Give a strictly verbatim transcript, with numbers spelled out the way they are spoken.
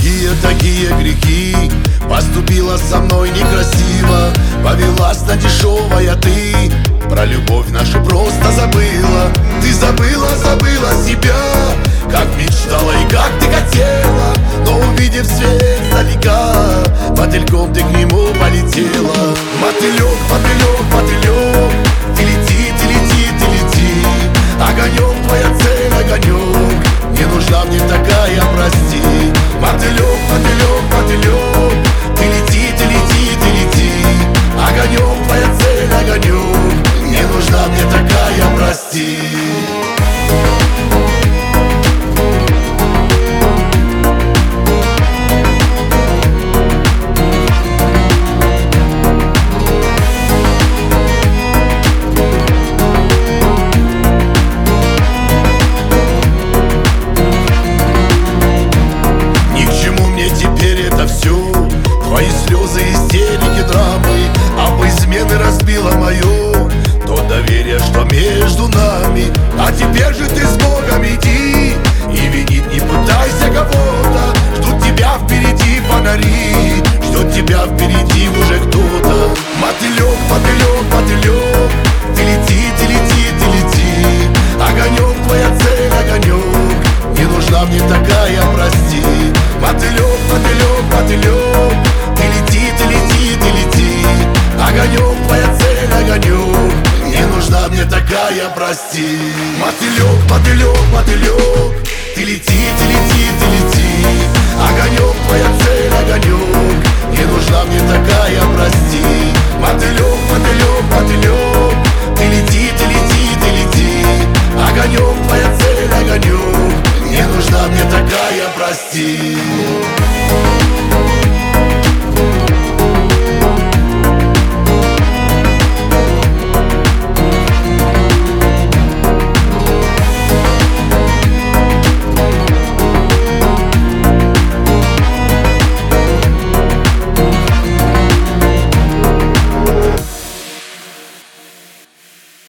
Какие такие грехи? Поступила со мной некрасиво, повелась на дешевое ты. Про любовь нашу просто забыла. Ты забыла, забыла себя, как мечтала и как ты хотела. Но увидев свет издалека, мотыльком ты к нему полетела. Мотылек, мотылек, мотылек, ты лети, ты лети, ты лети. Огонек, твоя цель, огонек, не нужна мне такая, прости. Мотылек, мотылек, мотылек, ты лети, ты лети, ты лети. Огонек, твоя цель, огонек, не нужна мне такая, прости. Твои слезы, истерики, драмы, об измене разбила мое то доверие, что между нами. А теперь же ты с Богом иди и винить не пытайся кого-то. Ждут тебя впереди фонари, ждет тебя впереди уже кто-то. Мотылек, мотылек, мотылек, ты лети, ты лети, ты лети. Огонек, твоя цель, огонек, не нужна мне такая, прости. Мотылек, мотылек, мотылек, ты лети, ты лети, ты лети. Огонек, твоя цель, огонек, не нужна мне такая, прости. Мотылек, мотылек, мотылек, ты лети, ты лети, ты лети. Огонек, твоя цель, огонек, не нужна мне такая, прости. Мотылек, мотылек, мотылек, ты лети, ты лети, ты лети. Огонек, твоя цель, огонек, не нужна мне такая, прости.